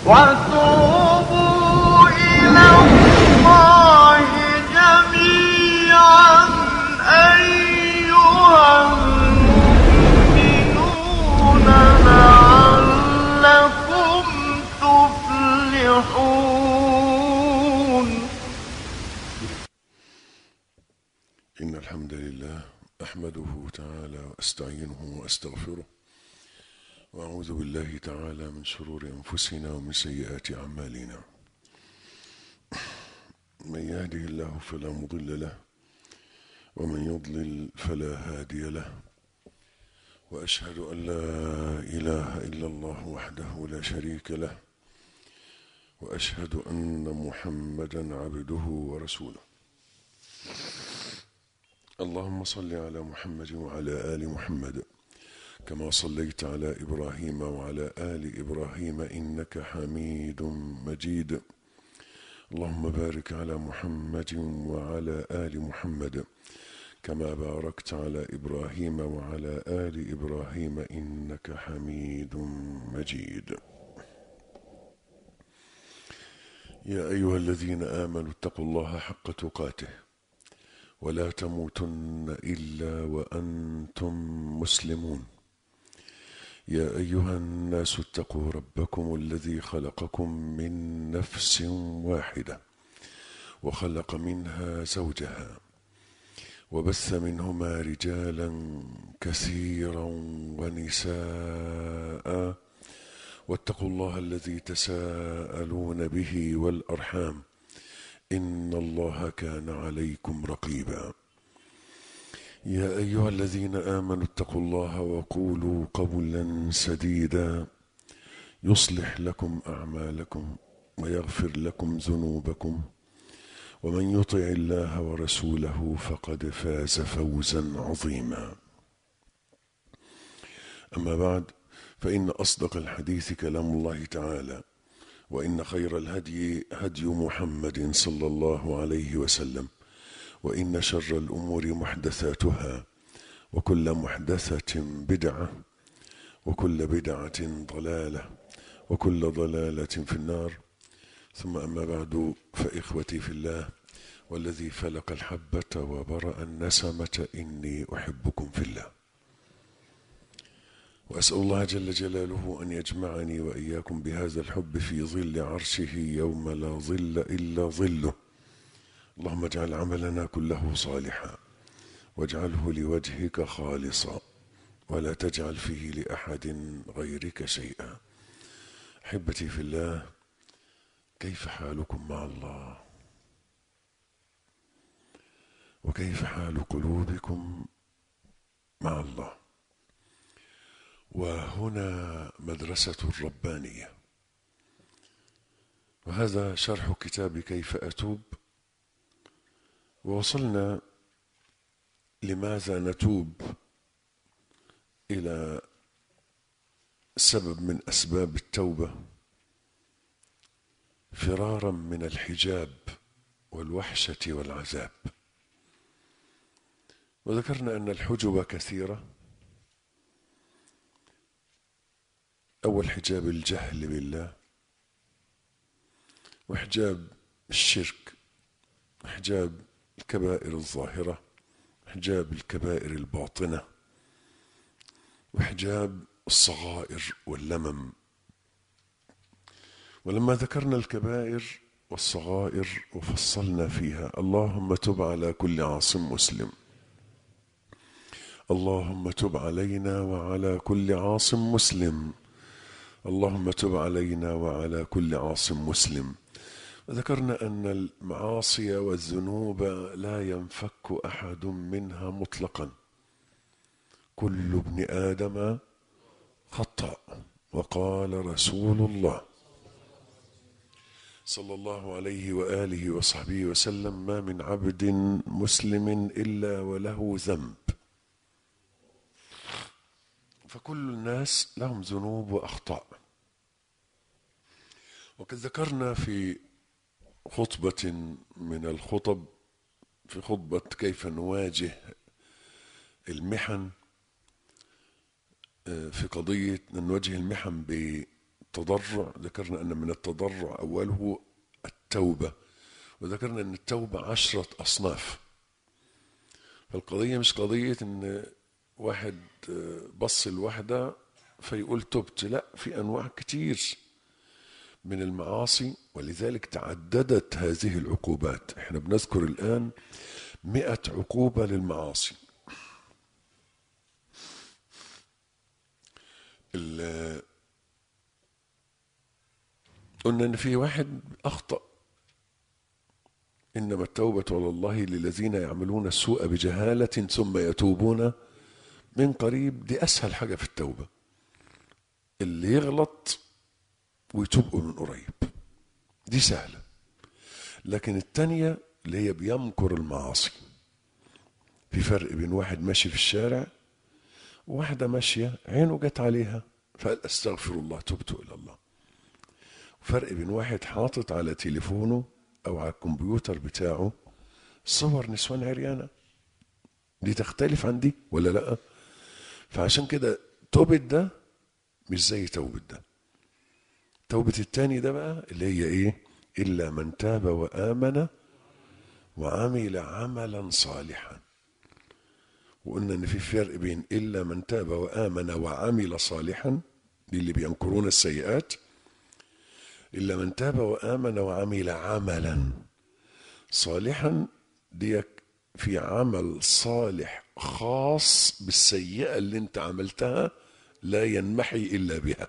وتوبوا إلى الله جميعا أيها المؤمنون لعلكم تفلحون. إن الحمد لله أحمده تعالى وأستعينه وأستغفره وأعوذ بالله تعالى من شرور أنفسنا ومن سيئات أعمالنا. من يهده الله فلا مضل له ومن يضلل فلا هادي له، وأشهد أن لا إله إلا الله وحده لا شريك له، وأشهد أن محمدا عبده ورسوله. اللهم صل على محمد وعلى آل محمد كما صليت على إبراهيم وعلى آل إبراهيم إنك حميد مجيد. اللهم بارك على محمد وعلى آل محمد كما باركت على إبراهيم وعلى آل إبراهيم إنك حميد مجيد. يا أيها الذين آمنوا اتقوا الله حق تقاته ولا تموتن إلا وأنتم مسلمون. يا أيها الناس اتقوا ربكم الذي خلقكم من نفس واحدة وخلق منها زوجها وبث منهما رجالا كثيرا ونساء، واتقوا الله الذي تساءلون به والأرحام إن الله كان عليكم رقيبا. يا أيها الذين آمنوا اتقوا الله وقولوا قولا سديدا يصلح لكم أعمالكم ويغفر لكم ذنوبكم، ومن يطع الله ورسوله فقد فاز فوزا عظيما. أما بعد، فإن أصدق الحديث كلام الله تعالى، وإن خير الهدي هدي محمد صلى الله عليه وسلم، وإن شر الأمور محدثاتها، وكل محدثة بدعة، وكل بدعة ضلالة، وكل ضلالة في النار. ثم أما بعد، فإخوتي في الله والذي فلق الحبة وبرأ النسمة إني أحبكم في الله، وأسأل الله جل جلاله أن يجمعني وإياكم بهذا الحب في ظل عرشه يوم لا ظل إلا ظله. اللهم اجعل عملنا كله صالحا واجعله لوجهك خالصا ولا تجعل فيه لأحد غيرك شيئا. أحبتي في الله، كيف حالكم مع الله؟ وكيف حال قلوبكم مع الله؟ وهنا مدرسة الربانية، وهذا شرح كتاب كيف أتوب. ووصلنا لماذا نتوب إلى سبب من أسباب التوبة، فرارا من الحجاب والوحشة والعذاب. وذكرنا أن الحجب كثيرة. أول حجاب الجهل بالله، وحجاب الشرك، وحجاب الكبائر الظاهرة، وحجاب الكبائر الباطنة، وحجاب الصغائر واللمم. ولما ذكرنا الكبائر والصغائر وفصلنا فيها: اللهم تب على كل عاصم مسلم، اللهم تب علينا وعلى كل عاصم مسلم، اللهم تب علينا وعلى كل عاصم مسلم. وذكرنا أن المعاصي والذنوب لا ينفك أحد منها مطلقا، كل ابن آدم خطأ. وقال رسول الله صلى الله عليه وآله وصحبه وسلم: ما من عبد مسلم إلا وله ذنب. فكل الناس لهم ذنوب وأخطاء. وقد ذكرنا في خطبة من الخطب، في خطبة كيف نواجه المحن، في قضية نواجه المحن التضرع، ذكرنا أن من التضرع أوله التوبة، وذكرنا أن التوبة 10 أصناف. فالقضية مش قضية أن واحد بص الواحدة فيقول تبت، لا، في أنواع كتير من المعاصي، ولذلك تعددت هذه العقوبات. احنا بنذكر الآن 100 عقوبة للمعاصي. قلنا ان في واحد اخطأ، انما التوبة على الله للذين يعملون السوء بجهالة ثم يتوبون من قريب. دي اسهل حاجة في التوبة، اللي يغلط ويتوب من قريب، دي سهلة. لكن التانية اللي هي بيمكر المعاصي، في فرق بين واحد ماشي في الشارع وواحدة ماشية عينه جت عليها فقال استغفر الله تبت إلى الله. فرق بين واحد حاطط على تليفونه أو على الكمبيوتر بتاعه صور نسوان عريانة، دي تختلف عن دي ولا لأ؟ فعشان كده توبة ده مش زي توبة ده. توبة التاني ده بقى اللي هي ايه؟ إلا من تاب وآمن وعمل عملا صالحا. وقلنا ان في فرق بين إلا من تاب وآمن وعمل صالحا، دي اللي بينكرون السيئات. إلا من تاب وآمن وعمل عملا صالحا، دي في عمل صالح خاص بالسيئة اللي انت عملتها لا ينمحي إلا بها.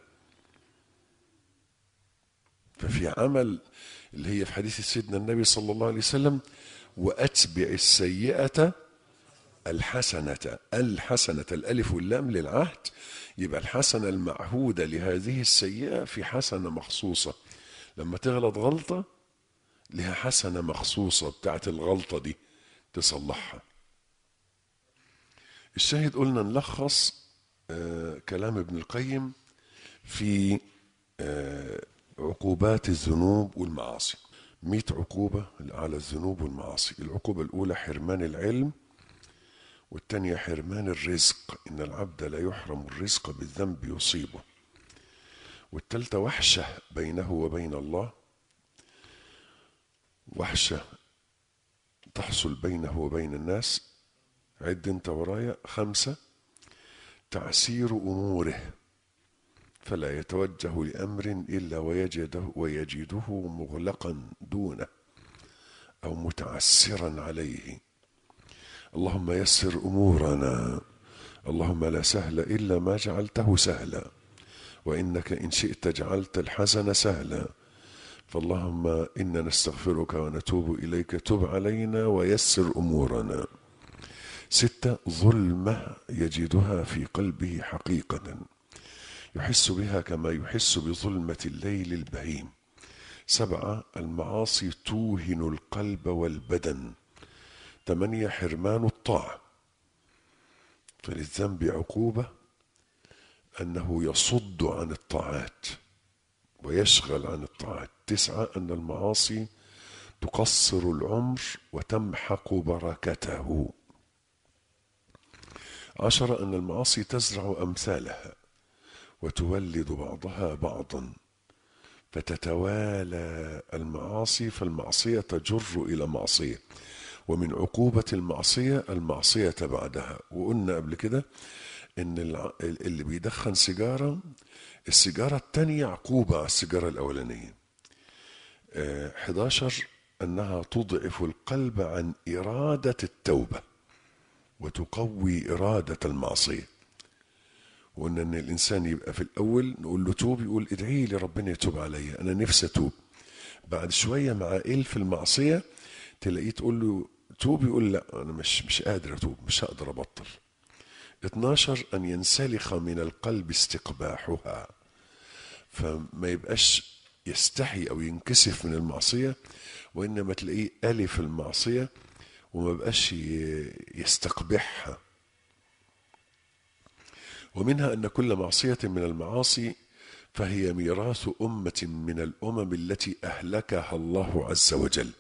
ففي عمل اللي هي في حديث سيدنا النبي صلى الله عليه وسلم وأتبع السيئة الحسنة. الحسنة الألف واللام للعهد، يبقى الحسنة المعهودة لهذه السيئة في حسنة مخصوصة. لما تغلط غلطة لها حسنة مخصوصة بتاعت الغلطة دي تصلحها. الشاهد قلنا نلخص كلام ابن القيم في عقوبات الذنوب والمعاصي. 100 عقوبة على الذنوب والمعاصي. العقوبة الأولى حرمان العلم، والثانية حرمان الرزق، إن العبد لا يحرم الرزق بالذنب يصيبه. والثالثة وحشة بينه وبين الله، وحشة تحصل بينه وبين الناس. عد انت ورايا. 5 تعسير أموره، فلا يتوجه لأمر إلا ويجده مغلقا دونه أو متعسرا عليه. اللهم يسر أمورنا، اللهم لا سهل إلا ما جعلته سهلا، وإنك إن شئت جعلت الحزن سهلا. فاللهم إنا نستغفرك ونتوب إليك، تب علينا ويسر أمورنا. 6 ظلمة يجدها في قلبه حقيقة، يحس بها كما يحس بظلمة الليل البهيم. 7 المعاصي توهن القلب والبدن. 8 حرمان الطاعة، فللذنب عقوبة أنه يصد عن الطاعات ويشغل عن الطاعات. 9 أن المعاصي تقصر العمر وتمحق بركته. 10 أن المعاصي تزرع أمثالها وتولد بعضها بعضا، فتتوالى المعاصي، فالمعصية تجر إلى معصية، ومن عقوبة المعصية المعصية بعدها. وقلنا قبل كده إن اللي بيدخن سيجارة، السيجارة التانية عقوبة على السيجارة الأولانية. 11 أنها تضعف القلب عن إرادة التوبة وتقوي إرادة المعصية. وقلنا ان الانسان يبقى في الاول نقول له توب، يقول ادعي لي ربنا يتوب عليا انا نفسي اتوب. بعد شويه مع في المعصيه تلاقيه تقول له توب، يقول لا انا مش قادر اتوب، مش هقدر ابطل. 12 ان ينسلخ من القلب استقباحها، فما يبقاش يستحي او ينكسف من المعصيه، وانما تلاقيه الف المعصيه وما بقاش يستقبحها. ومنها أن كل معصية من المعاصي فهي ميراث أمة من الأمم التي أهلكها الله عز وجل.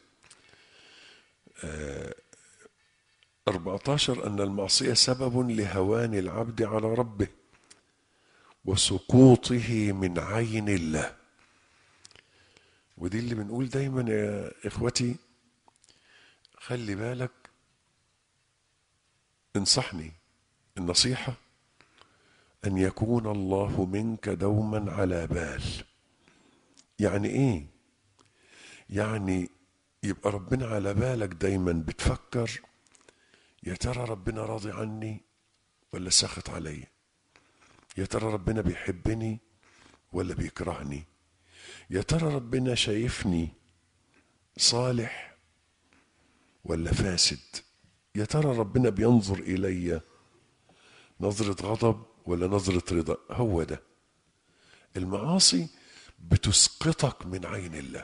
14 أن المعصية سبب لهوان العبد على ربه، وسقوطه من عين الله. ودي اللي بنقول دايما يا إخوتي، خلي بالك، انصحني النصيحة أن يكون الله منك دوما على بال. يعني إيه؟ يعني يبقى ربنا على بالك دايما، بتفكر يا ترى ربنا راضي عني ولا ساخط علي؟ يا ترى ربنا بيحبني ولا بيكرهني؟ يا ترى ربنا شايفني صالح ولا فاسد؟ يا ترى ربنا بينظر إلي نظرة غضب ولا نظرة رضا؟ هو ده. المعاصي بتسقطك من عين الله،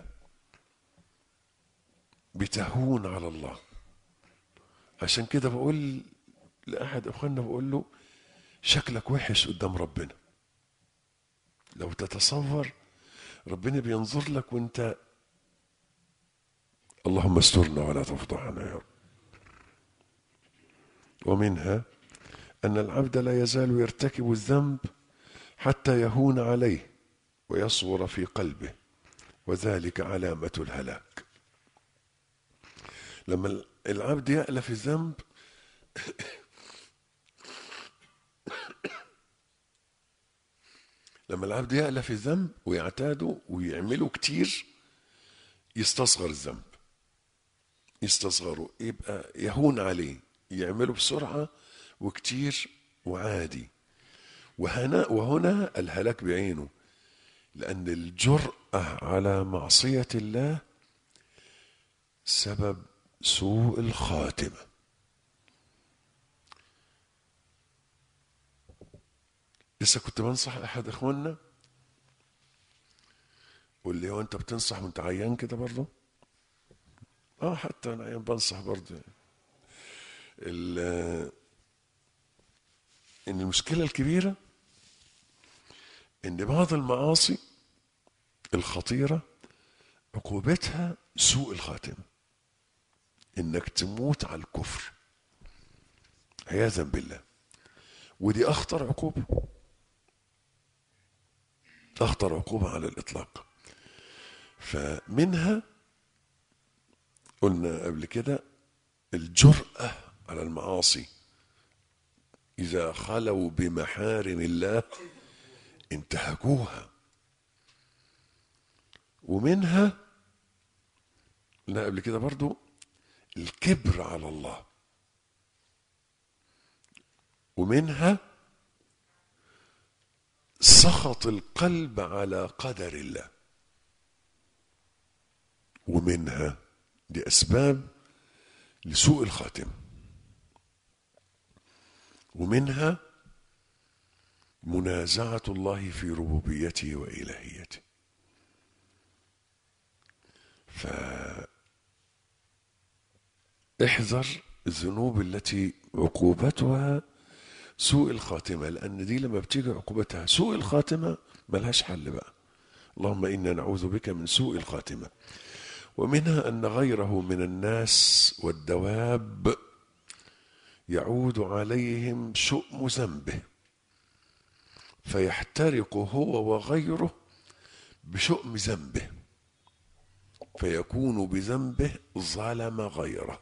بتهون على الله. عشان كده بقول لأحد أخواننا، بقول له شكلك وحش قدام ربنا. لو تتصور ربنا بينظر لك وانت، اللهم استرنا ولا تفضحنا يا رب. ومنها أن العبد لا يزال يرتكب الذنب حتى يهون عليه ويصغر في قلبه، وذلك علامة الهلاك. لما العبد يألف الذنب لما العبد يألف الذنب ويعتاده ويعمله كتير، يستصغر الذنب، يستصغره، يبقى يهون عليه، يعمله بسرعة وكتير وعادي. وهنا الهلاك بعينه، لأن الجرأة على معصية الله سبب سوء الخاتمة. لسه كنت بنصح أحد إخواننا، قول لي هو أنت بتنصح وأنت عيان كده برضه؟ حتى أنا عيان بنصح برضه. إن المشكلة الكبيرة إن بعض المعاصي الخطيرة عقوبتها سوء الخاتمة، إنك تموت على الكفر عياذا بالله. ودي أخطر عقوبة، أخطر عقوبة على الإطلاق. فمنها قلنا قبل كده الجرأة على المعاصي، إذا خلوا بمحارم الله انتهكوها. ومنها قلنا قبل كده برضو الكبر على الله. ومنها سخط القلب على قدر الله. ومنها، دي أسباب لسوء الخاتمة. ومنها منازعة الله في ربوبيته وإلهيته. فاحذر الذنوب التي عقوبتها سوء الخاتمة، لأن دي لما بتيجي عقوبتها سوء الخاتمة ملهاش حل بقى. اللهم إنا نعوذ بك من سوء الخاتمة. ومنها أن غيره من الناس والدواب يعود عليهم شؤم ذنبه، فيحترق هو وغيره بشؤم ذنبه، فيكون بذنبه ظلم غيره.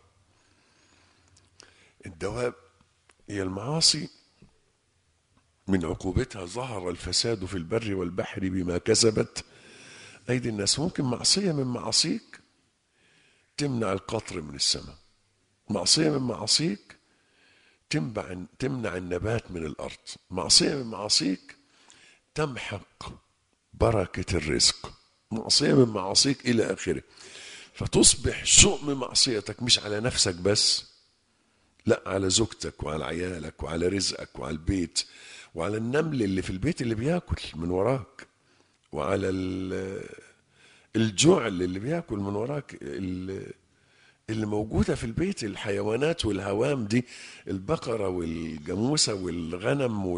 الدواب هي المعاصي، من عقوبتها ظهر الفساد في البر والبحر بما كسبت أيدي الناس. ممكن معصية من معاصيك تمنع القطر من السماء، معصية من معاصيك تمنع النبات من الأرض، معصية من معاصيك تمحق بركة الرزق، معصية من معاصيك إلى آخره. فتصبح شؤم معصيتك مش على نفسك بس، لا، على زوجتك وعلى عيالك وعلى رزقك وعلى البيت وعلى النمل اللي في البيت اللي بياكل من وراك، وعلى الجعل اللي بياكل من وراك، اللي موجودة في البيت، الحيوانات والهوام دي، البقرة والجاموسة والغنم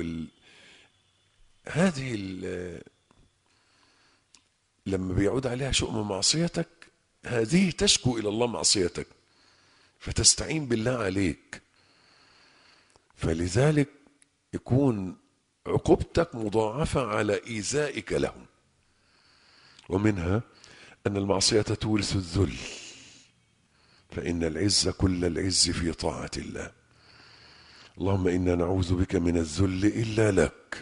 هذه لما بيعود عليها شؤم معصيتك، هذه تشكو إلى الله معصيتك فتستعين بالله عليك. فلذلك يكون عقوبتك مضاعفة على إيذائك لهم. ومنها أن المعصية تورث الذل، فإن العز كل العز في طاعة الله. اللهم إنا نعوذ بك من الذل إلا لك،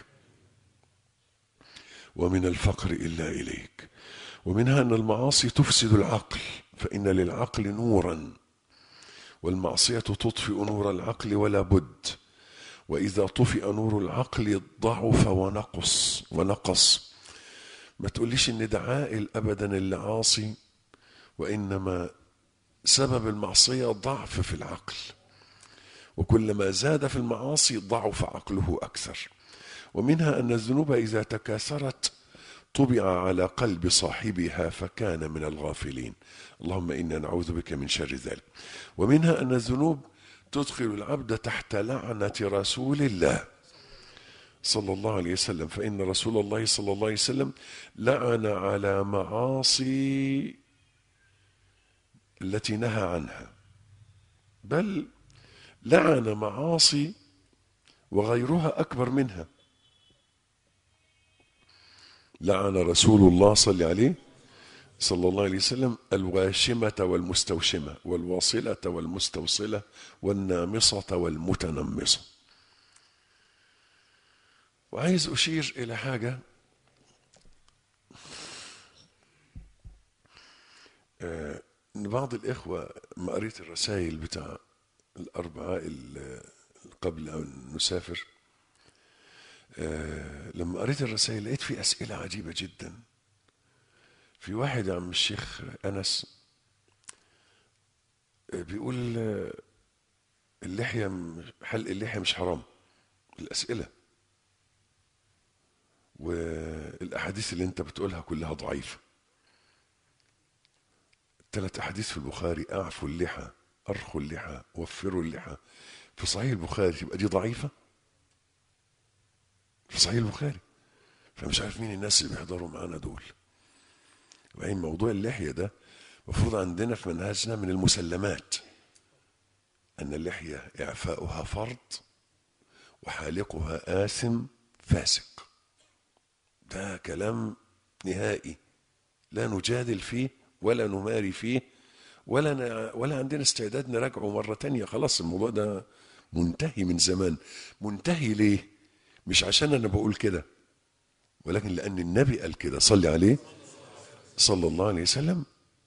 ومن الفقر إلا إليك. ومنها أن المعاصي تفسد العقل، فإن للعقل نورا، والمعصية تطفئ نور العقل ولا بد. وإذا طفئ نور العقل ضعف ونقص. ما تقوليش إن ده عاقل أبدا اللي عاصي، وإنما سبب المعصية ضعف في العقل، وكلما زاد في المعاصي ضعف عقله أكثر. ومنها أن الذنوب إذا تكاثرت طبع على قلب صاحبها فكان من الغافلين. اللهم إنا نعوذ بك من شر ذلك. ومنها أن الذنوب تدخل العبد تحت لعنة رسول الله صلى الله عليه وسلم، فإن رسول الله صلى الله عليه وسلم لعن على معاصي التي نهى عنها، بل لعن معاصي وغيرها أكبر منها. لعن رسول الله صلى الله عليه وسلم الواشمة والمستوشمة، والواصلة والمستوصلة، والنامصة والمتنمصة. وعايز أشير إلى حاجة، إن بعض الإخوة ما قريت الرسائل بتاع الأربعاء قبل أن نسافر، لما قريت الرسائل لقيت في أسئلة عجيبة جدا. في واحد يا عم الشيخ أنس بيقول حلق اللحية مش حرام. الأسئلة والأحاديث اللي أنت بتقولها كلها ضعيفة. 3 أحاديث في البخاري: أعفوا اللحى، أرخوا اللحى، وفروا اللحى، في صحيح البخاري، تبقى دي ضعيفة في صحيح البخاري؟ فمش عارف مين الناس اللي بيحضروا معانا دول. وبعدين موضوع اللحية ده مفروض عندنا في منهجنا من المسلمات، أن اللحية إعفاؤها فرض وحالقها آثم فاسق. ده كلام نهائي لا نجادل فيه ولا نماري فيه ولا عندنا استعداد نراجعه مرة تانية. خلاص الموضوع ده منتهي من زمان. منتهي ليه؟ مش عشان أنا بقول كده، ولكن لأن النبي قال كده، صلي عليه صلى الله عليه وسلم: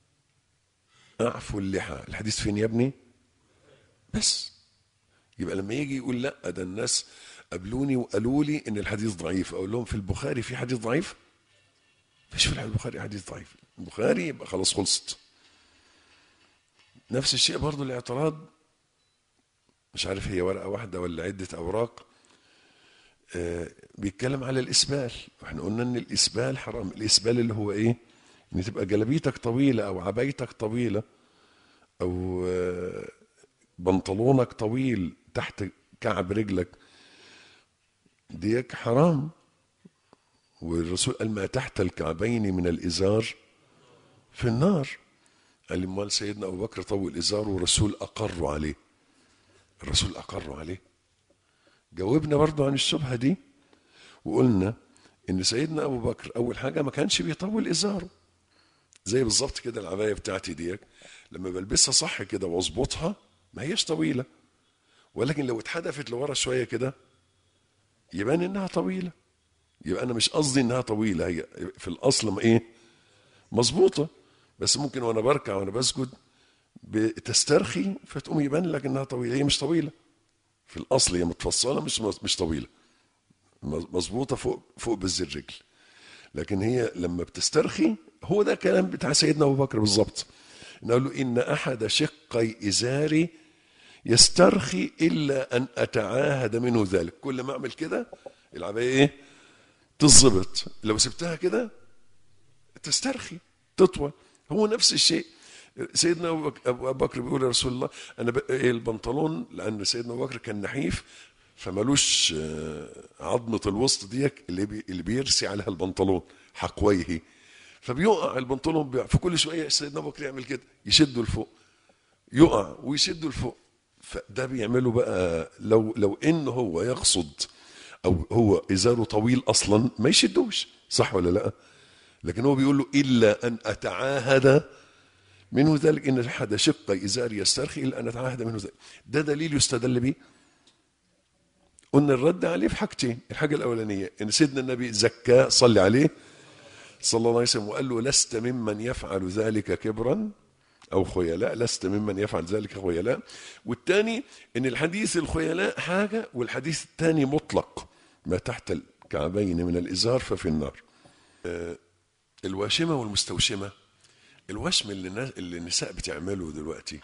أعفوا اللحى. الحديث فين يا ابني؟ بس يبقى لما يجي يقول لا ده الناس قابلوني وقالوا لي ان الحديث ضعيف، اقول لهم في البخاري في حديث ضعيف؟ مفيش في البخاري حديث ضعيف. البخاري يبقى خلاص خلصت. نفس الشيء برضو الاعتراض، مش عارف هي ورقة واحدة ولا عدة أوراق، بيتكلم على الإسبال. واحنا قلنا ان الإسبال حرام. الإسبال اللي هو ايه؟ ان تبقى جلبيتك طويلة او عبايتك طويلة او بنطلونك طويل تحت كعب رجلك، ديك حرام. والرسول قال: ما تحت الكعبين من الإزار في النار. قال: امال سيدنا أبو بكر طول إزاره والرسول أقر عليه. الرسول أقر عليه. جاوبنا برضو عن الشبهة دي وقلنا إن سيدنا أبو بكر أول حاجة ما كانش بيطول إزاره، زي بالظبط كده العباية بتاعتي ديك لما بلبسها صح كده واظبطها ما هيش طويلة، ولكن لو اتحدفت لورا شوية كده يبان إنها طويلة. يبقى أنا مش قصدي إنها طويلة، هي في الأصل ما إيه؟ مظبوطة، بس ممكن وأنا بركع وأنا بسجد بتسترخي فتقوم يبان لك إنها طويلة. هي مش طويلة في الأصل، هي متفصلة مش طويلة، مظبوطة فوق بز الرجل، لكن هي لما بتسترخي. هو ده كلام بتاع سيدنا أبو بكر بالظبط، نقول له: إن أحد شقي إزاري يسترخي إلا أن أتعاهد منه ذلك. كل ما أعمل كده العباية إيه؟ تظبط. لو سبتها كده تسترخي تطول. هو نفس الشيء سيدنا أبو بكر بيقول: يا رسول الله أنا البنطلون، لأن سيدنا أبو بكر كان نحيف فمالوش عظمة الوسط ديك اللي بيرسي عليها البنطلون حقويه، فبيقع البنطلون. فكل شوية سيدنا أبو بكر يعمل كده، يشده لفوق، يقع ويشده لفوق. فده بيعمله بقى لو إن هو يقصد او هو ازاره طويل اصلا ما يشدوش، صح ولا لا؟ لكن هو بيقول له الا ان اتعاهد منه ذلك، ان احد شق ازاري يسترخي الا ان اتعاهد منه ذلك. ده دليل يستدل به. قلنا الرد عليه في حاجتين. الحاجه الاولانيه ان سيدنا النبي زكاه صلى عليه صلى الله عليه وسلم وقال له لست ممن يفعل ذلك كبرا او خيلاء، لست ممن يفعل ذلك خيلاء. والثاني ان الحديث الخيلاء حاجه والحديث الثاني مطلق، ما تحت الكعبين من الازار ففي النار. الواشمه والمستوشمه، الوشم اللي النساء بتعمله دلوقتي،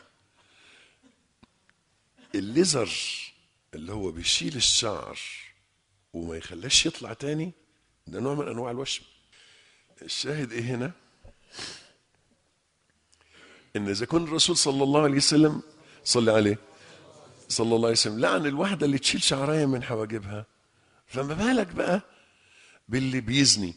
الليزر اللي هو بيشيل الشعر وما يخليش يطلع تاني، ده نوع من انواع الوشم. الشاهد ايه هنا؟ ان اذا كان الرسول صلى الله عليه وسلم صلى عليه صلى الله عليه وسلم لعن الواحده اللي تشيل شعريه من حواجبها، فما بالك بقى باللي بيزني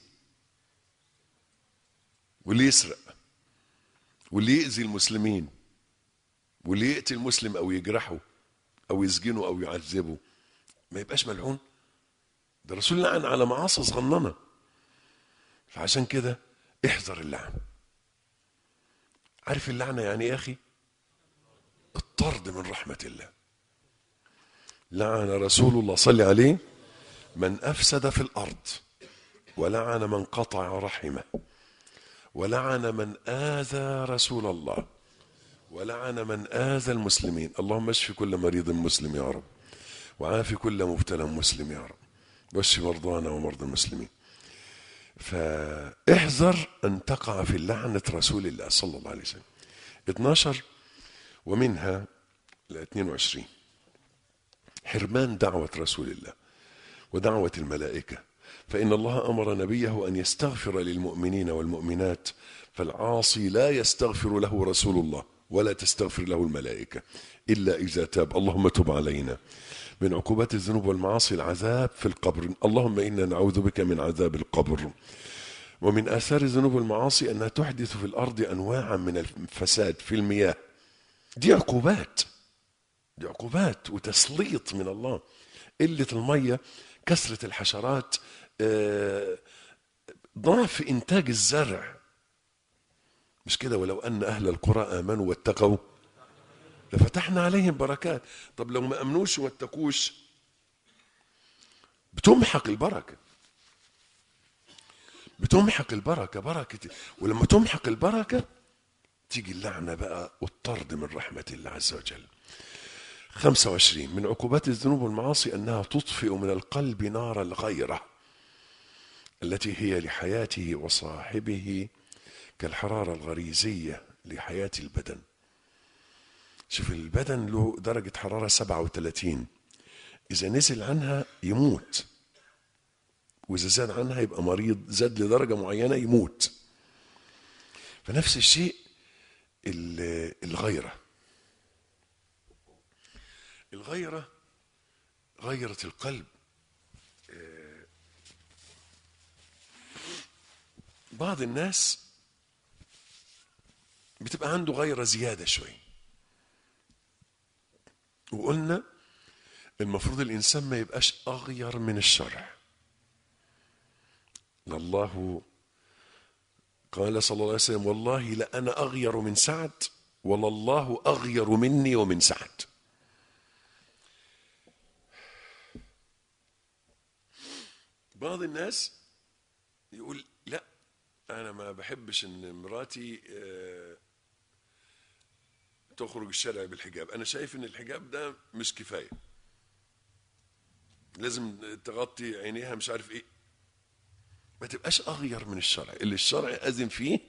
واللي يسرق واللي يؤذي المسلمين واللي يقتل المسلم او يجرحه او يسجنه او يعذبه، ما يبقاش ملعون؟ ده الرسول لعن على معاصي صغننه. فعشان كده احذر اللعن. عارف اللعنه يعني ايه يا اخي؟ الطرد من رحمه الله. لعن رسول الله صلى عليه من افسد في الارض، ولعن من قطع رحمه، ولعن من آذى رسول الله، ولعن من آذى المسلمين. اللهم اشف كل مريض مسلم يا رب، وعافي كل مبتلى مسلم يا رب، واشف مرضانا ومرضى المسلمين. فاحذر أن تقع في لعنة رسول الله صلى الله عليه وسلم. 12 ومنها ل 22 حرمان دعوة رسول الله ودعوة الملائكة، فإن الله أمر نبيه أن يستغفر للمؤمنين والمؤمنات، فالعاصي لا يستغفر له رسول الله ولا تستغفر له الملائكة إلا إذا تاب. اللهم تب علينا. من عقوبات الذنوب والمعاصي العذاب في القبر، اللهم إنا نعوذ بك من عذاب القبر. ومن آثار الذنوب والمعاصي أنها تحدث في الأرض أنواعا من الفساد في المياه. دي عقوبات، دي عقوبات وتسليط من الله. قلة المية، كثرة الحشرات، ضعف إنتاج الزرع. مش كده؟ ولو أن أهل القرى آمنوا واتقوا لفتحنا عليهم بركات. طب لو ما أمنوش واتقوش بتمحق البركة، بتمحق البركة، بركة. ولما تمحق البركة تيجي اللعنة بقى والطرد من رحمة الله عز وجل. 25 من عقوبات الذنوب والمعاصي أنها تطفئ من القلب نار الغيرة التي هي لحياته وصاحبه كالحرارة الغريزية لحياة البدن. شوف البدن له درجة حرارة 37، إذا نزل عنها يموت، وإذا زاد عنها يبقى مريض، زاد لدرجة معينة يموت. فنفس الشيء الغيرة. الغيرة غيرة القلب. بعض الناس بتبقى عنده غيرة زيادة شوي، وقلنا المفروض الإنسان ما يبقاش أغير من الشرع. الله قال صلى الله عليه وسلم والله لأنا أغير من سعد ولله أغير مني ومن سعد. بعض الناس يقول لا أنا ما بحبش إن مراتي تخرج الشارع بالحجاب، أنا شايف إن الحجاب ده مش كفاية، لازم تغطي عينيها، مش عارف إيه. ما تبقاش أغير من الشرع اللي الشرع أذن فيه.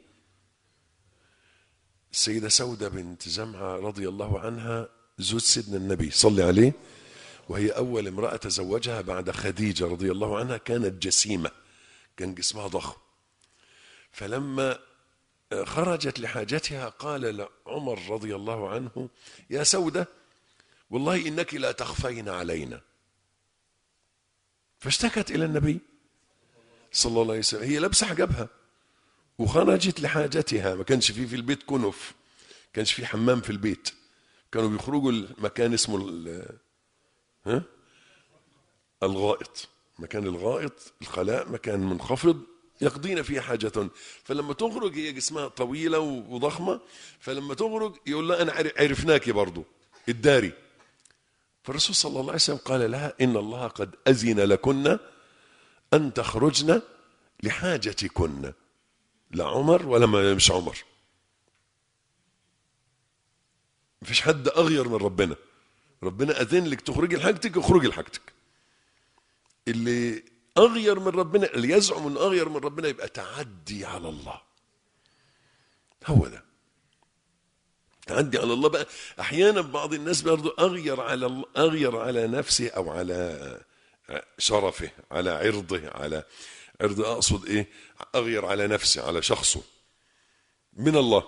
السيدة سودة بنت زمعة رضي الله عنها زوج سيدنا النبي صلى عليه، وهي أول امرأة تزوجها بعد خديجة رضي الله عنها، كانت جسيمة، كان جسمها ضخم. فلما خرجت لحاجتها قال لعمر رضي الله عنه يا سودة والله إنك لا تخفين علينا. فاشتكت إلى النبي صلى الله عليه وسلم، هي لابسة حجابها وخرجت لحاجتها، ما كانش في البيت كنف، كانش في حمام في البيت، كانوا بيخرجوا المكان اسمه الغائط، مكان الغائط الخلاء مكان منخفض يقضين فيه حاجة. فلما تخرج هي جسمها طويلة وضخمة، فلما تخرج يقول لها أنا عرفناك برضو الداري. فالرسول صلى الله عليه وسلم قال لها إن الله قد أذن لكن أن تخرجن لحاجتكن. لا عمر ولا مش عمر، مفيش حد أغير من ربنا. ربنا أذن لك تخرجي لحاجتك، اخرجي لحاجتك. اللي أغير من ربنا، اللي يزعم أنه أغير من ربنا، يبقى تعدي على الله. هو ده تعدي على الله. بقى أحيانا بعض الناس برضو أغير على نفسه أو على شرفه، على عرضه، على عرضه أقصد إيه، أغير على نفسه، على شخصه من الله.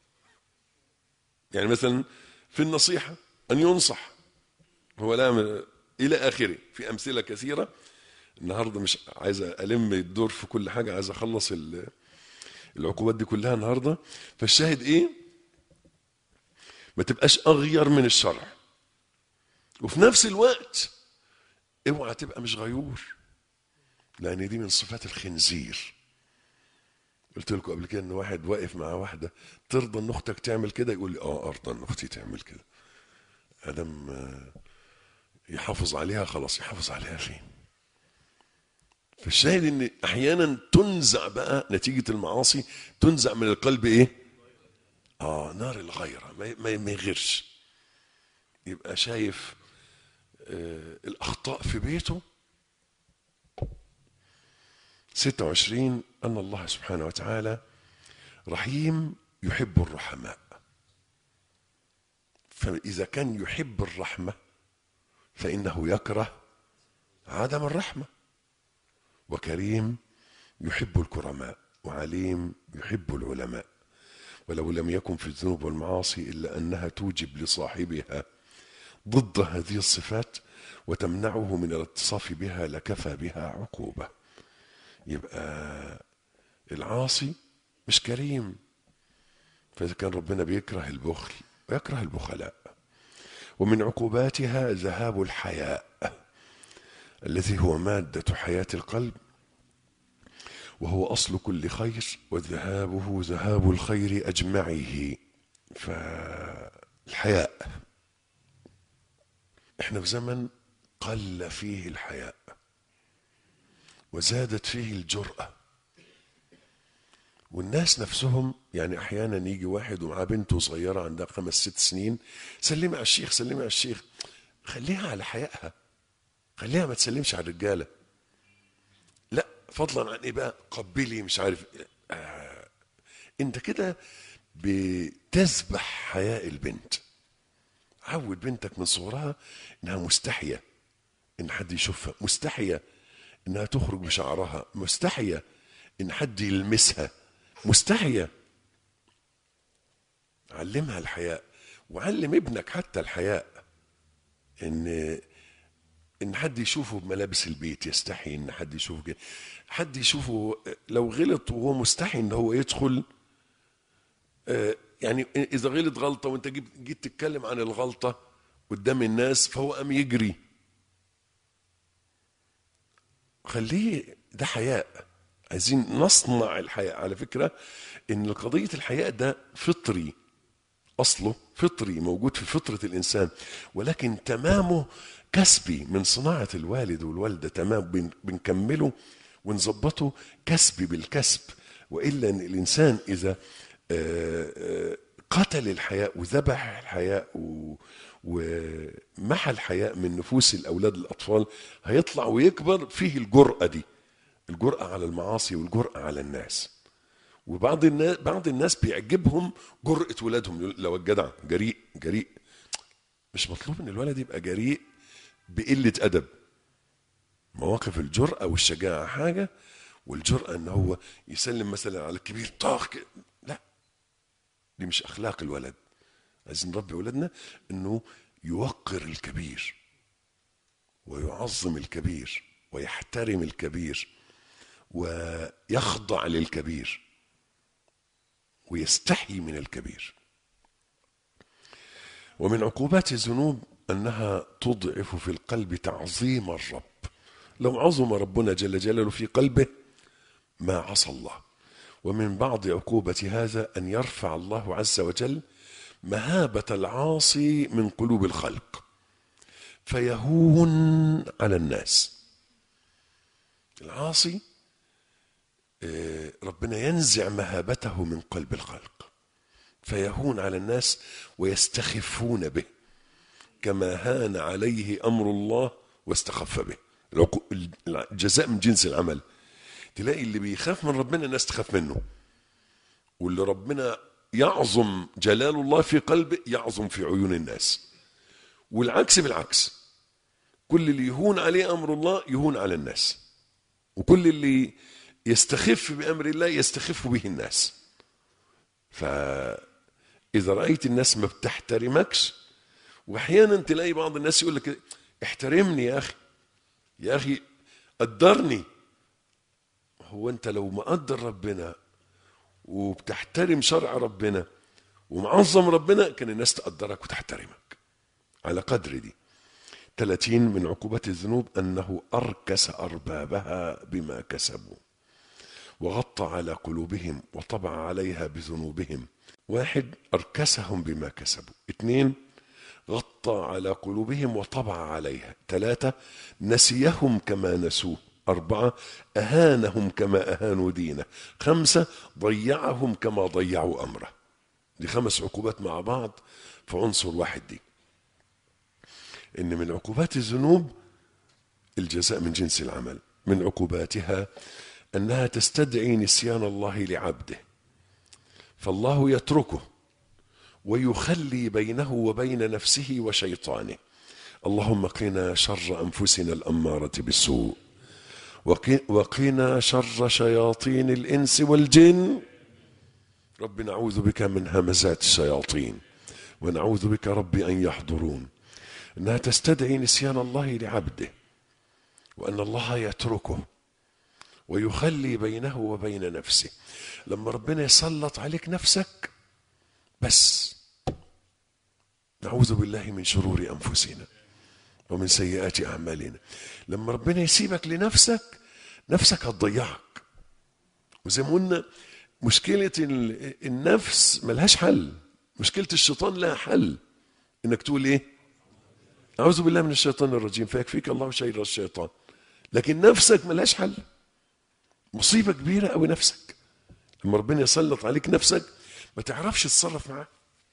يعني مثلا في النصيحة أن ينصح هو لا إلى آخره، في أمثلة كثيرة. النهاردة مش عايز ألم الدور في كل حاجة، عايز أخلص العقوبات دي كلها النهاردة. فالشاهد إيه، ما تبقاش أغير من الشرع، وفي نفس الوقت اوعى تبقى مش غيور، لأن دي من صفات الخنزير. قلت لكم قبل كده ان واحد واقف مع واحده، ترضى ان اختك تعمل كده؟ يقول لي ارضى ان اختي تعمل كده، ادم يحافظ عليها خلاص. يحافظ عليها فين؟ فالشاهد ان احيانا تنزع بقى نتيجه المعاصي، تنزع من القلب ايه؟ نار الغيره، ما يغيرش. يبقى شايف الاخطاء في بيته. 26 أن الله سبحانه وتعالى رحيم يحب الرحماء. فإذا كان يحب الرحمة فإنه يكره عدم الرحمة. وكريم يحب الكرماء، وعليم يحب العلماء. ولو لم يكن في الذنوب والمعاصي إلا أنها توجب لصاحبها ضد هذه الصفات وتمنعه من الاتصاف بها لكفى بها عقوبة. يبقى العاصي مش كريم. فإذا كان ربنا بيكره البخل ويكره البخلاء. ومن عقوباتها ذهاب الحياء الذي هو مادة حياة القلب، وهو أصل كل خير، وذهابه ذهاب الخير أجمعه. فالحياء، احنا في زمن قل فيه الحياء وزادت فيه الجرأة. والناس نفسهم يعني أحيانا يجي واحد ومعاه بنته صغيرة عندها 5-6 سنين، سلمي على الشيخ، سلمي على الشيخ. خليها على حيائها، خليها ما تسلمش على الرجالة. لا، فضلا عن ايه بقى، قبلي مش عارف. انت كده بتذبح حياء البنت. عود بنتك من صغرها انها مستحية ان حد يشوفها، مستحية انها تخرج بشعرها، مستحية ان حد يلمسها، مستحية. علمها الحياء، وعلم ابنك حتى الحياء. ان حد يشوفه بملابس البيت يستحي، ان حد يشوفه كده، حد يشوفه لو غلط وهو مستحي ان هو يدخل. يعني اذا غلط غلطة وانت جيت تتكلم عن الغلطة قدام الناس فهو قام يجري، خليه ده حياء. عايزين نصنع الحياء. على فكرة ان قضية الحياء ده فطري، اصله فطري، موجود في فطرة الانسان، ولكن تمامه كسبي من صناعة الوالد والوالدة. تمام، بنكمله ونظبطه كسبي بالكسب. وإلا ان الانسان اذا قتل الحياء وذبح الحياء ومحى الحياء من نفوس الأولاد الأطفال، هيطلع ويكبر فيه الجرأة دي، الجرأة على المعاصي والجرأة على الناس. بعض الناس بيعجبهم جرأة ولادهم. لو الجدع جريء جريء، مش مطلوب ان الولد يبقى جريء بقلة أدب. مواقف الجرأة والشجاعة حاجة، والجرأة ان هو يسلم مثلا على الكبير طاخ، لا، دي مش أخلاق الولد. عايزين نربي ولادنا انه يوقر الكبير ويعظم الكبير ويحترم الكبير ويخضع للكبير ويستحي من الكبير. ومن عقوبات الذنوب أنها تضعف في القلب تعظيم الرب. لو عظم ربنا جل جلاله في قلبه ما عصى الله. ومن بعض عقوبة هذا أن يرفع الله عز وجل مهابة العاصي من قلوب الخلق فيهون على الناس. العاصي ربنا ينزع مهابته من قلب الخلق فيهون على الناس ويستخفون به كما هان عليه أمر الله واستخف به. الجزاء من جنس العمل. تلاقي اللي بيخاف من ربنا الناس تخاف منه، واللي ربنا يعظم جلال الله في قلبه يعظم في عيون الناس، والعكس بالعكس. كل اللي يهون عليه أمر الله يهون على الناس، وكل اللي يستخف بأمر الله يستخف به الناس. فإذا رأيت الناس ما بتحترمكش، وأحيانا تلاقي بعض الناس يقول لك احترمني يا أخي، يا أخي قدرني. هو أنت لو مقدر ربنا وبتحترم شرع ربنا ومعظم ربنا كان الناس تقدرك وتحترمك على قدر دي. 30 من عقوبات الذنوب أنه أركس أربابها بما كسبوا وغطى على قلوبهم وطبع عليها بذنوبهم. 1 أركسهم بما كسبوا. 2 غطى على قلوبهم وطبع عليها. 3 نسيهم كما نسوه. 4 أهانهم كما أهانوا دينه. 5 ضيعهم كما ضيعوا أمره. دي 5 عقوبات مع بعض في عنصر واحد. دي إن من عقوبات الذنوب الجزاء من جنس العمل. من عقوباتها أنها تستدعي نسيان الله لعبده، فالله يتركه ويخلي بينه وبين نفسه وشيطانه. اللهم قنا شر أنفسنا الأمارة بالسوء، وقنا شر شياطين الإنس والجن. رب نعوذ بك من همزات الشياطين ونعوذ بك رب أن يحضرون. أنها تستدعي نسيان الله لعبده، وأن الله يتركه ويخلي بينه وبين نفسه. لما ربنا يسلط عليك نفسك بس، نعوذ بالله من شرور أنفسنا ومن سيئات أعمالنا. لما ربنا يسيبك لنفسك، نفسك هتضيعك. وزي ما قلنا مشكلة النفس ملهاش حل، مشكلة الشيطان لها حل. انك تقول ايه؟ أعوذ بالله من الشيطان الرجيم فيكفيك الله شر الشيطان. لكن نفسك ملهاش حل، مصيبة كبيرة أوي نفسك. لما ربنا يسلط عليك نفسك ما تعرفش تتصرف معاه.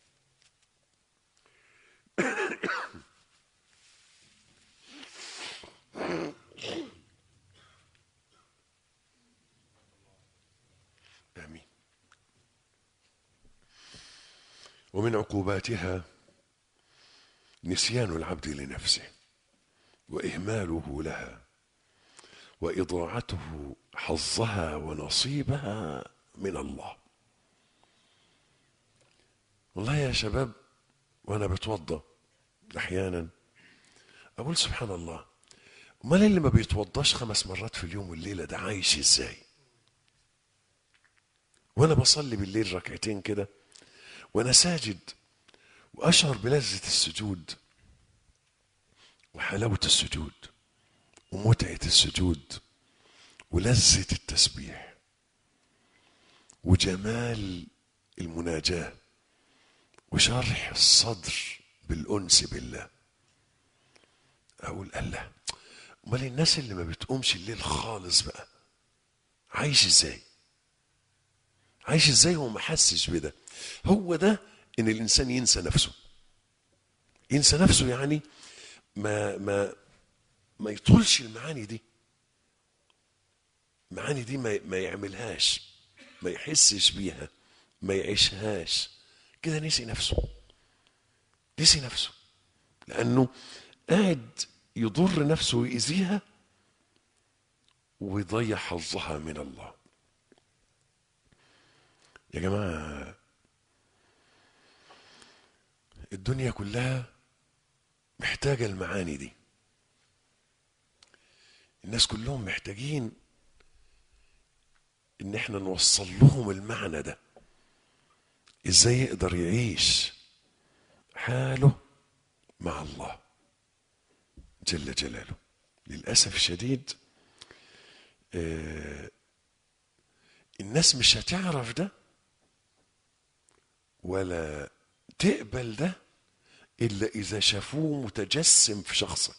آمين. ومن عقوباتها نسيان العبد لنفسه وإهماله لها وإضاعته حظها ونصيبها من الله. والله يا شباب، وأنا بتوضى أحيانا أقول سبحان الله، امال اللي ما بيتوضاش 5 مرات في اليوم والليلة ده عايش ازاي؟ وأنا بصلي بالليل 2 ركعتين كده وأنا ساجد وأشعر بلذة السجود وحلاوة السجود ومتعة السجود ولذة التسبيح وجمال المناجاة وشرح الصدر بالأنس بالله. أقول الله، امال الناس اللي ما بتقومش الليل خالص بقى عايش ازاي؟ عايش ازاي وما حسش بده؟ هو ده ان الانسان ينسى نفسه. ينسى نفسه يعني ما يطولش المعاني دي. المعاني دي ما يعملهاش، ما يحسش بيها، ما يعيشهاش. كده نسي نفسه، نسي نفسه، لأنه قاعد يضر نفسه ويأذيها ويضيع حظها من الله. يا جماعة، الدنيا كلها محتاجة المعاني دي. الناس كلهم محتاجين ان احنا نوصل لهم المعنى ده، ازاي يقدر يعيش حاله مع الله جل جلاله. للأسف الشديد الناس مش هتعرف ده ولا تقبل ده إلا إذا شافوه متجسم في شخصك.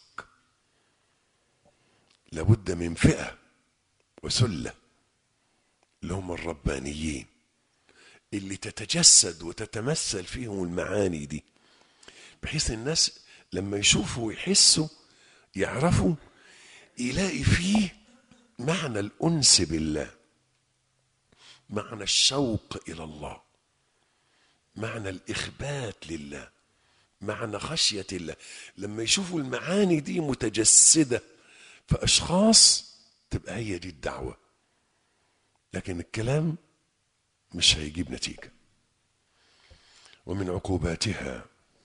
لابد من فئة وسلة اللي هم الربانيين اللي تتجسد وتتمثل فيهم المعاني دي، بحيث الناس لما يشوفوا ويحسوا يعرفوا، يلاقي فيه معنى الأنس بالله، معنى الشوق إلى الله، معنى الإخبات لله، معنى خشية الله. لما يشوفوا المعاني دي متجسدة في أشخاص تبقى هي دي الدعوة. لكن الكلام مش هيجيب نتيجة. ومن عقوباتها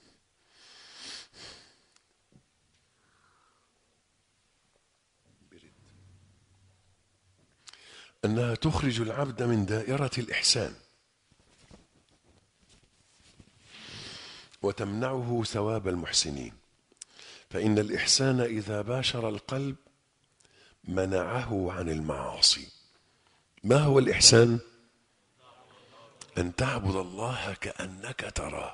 أنها تخرج العبد من دائرة الإحسان وتمنعه ثواب المحسنين. فإن الإحسان إذا باشر القلب منعه عن المعاصي. ما هو الإحسان؟ أن تعبد الله كأنك تراه.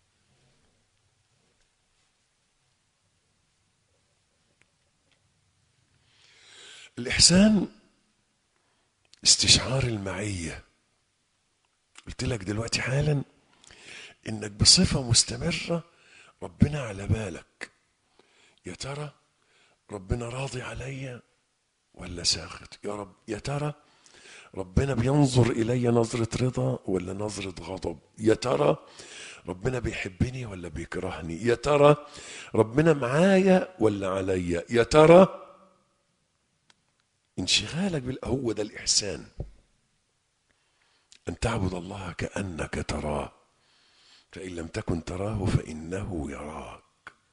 الإحسان استشعار المعية. قلت لك دلوقتي حالا إنك بصفة مستمرة ربنا على بالك. يا ترى ربنا راضي عليا ولا ساخط؟ يا رب يا ترى ربنا بينظر إلي نظرة رضا ولا نظرة غضب؟ يا ترى ربنا بيحبني ولا بيكرهني؟ يا ترى ربنا معايا ولا عليا؟ يا ترى انشغالك هو ده الإحسان. أن تعبد الله كأنك تراه، فإن لم تكن تراه فإنه يراك.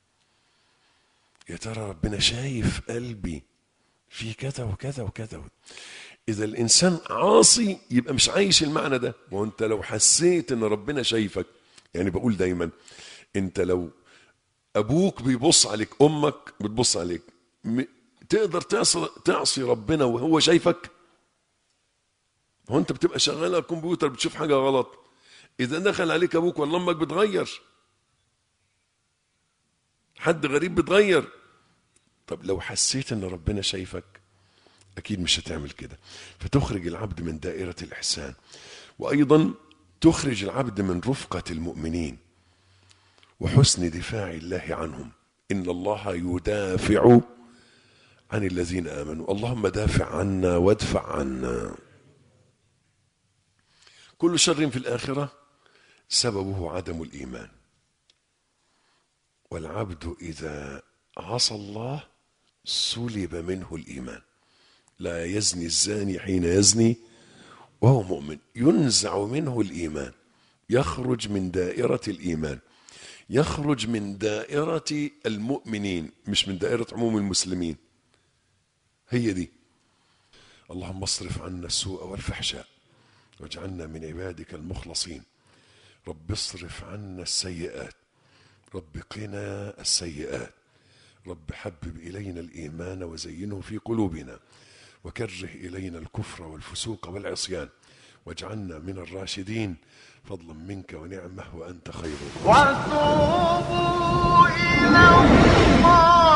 يا ترى ربنا شايف قلبي في كذا وكذا وكذا. إذا الإنسان عاصي يبقى مش عايش المعنى ده. وأنت لو حسيت إن ربنا شايفك، يعني بقول دايما أنت لو أبوك بيبص عليك، أمك بتبص عليك، تقدر تعصي ربنا وهو شايفك؟ هو أنت بتبقى شغال على الكمبيوتر بتشوف حاجة غلط، إذا دخل عليك أبوك ولا أمك بتغير، حد غريب بتغير. طب لو حسيت إن ربنا شايفك أكيد مش هتعمل كده. فتخرج العبد من دائرة الإحسان، وأيضا تخرج العبد من رفقة المؤمنين وحسن دفاع الله عنهم. إن الله يدافع عن الذين آمنوا. اللهم دافع عنا وادفع عنا. كل شر في الآخرة سببه عدم الإيمان، والعبد إذا عصى الله سلب منه الإيمان. لا يزني الزاني حين يزني وهو مؤمن. ينزع منه الإيمان، يخرج من دائرة الإيمان، يخرج من دائرة المؤمنين، مش من دائرة عموم المسلمين. هي دي. اللهم اصرف عنا السوء والفحشاء واجعلنا من عبادك المخلصين. رب اصرف عنا السيئات، رب قنا السيئات، رب حبب إلينا الإيمان وزينه في قلوبنا وكره إلينا الكفر والفسوق والعصيان واجعلنا من الراشدين فضلا منك ونعمه وأنت خير الراشدين. وتوبوا إلى الله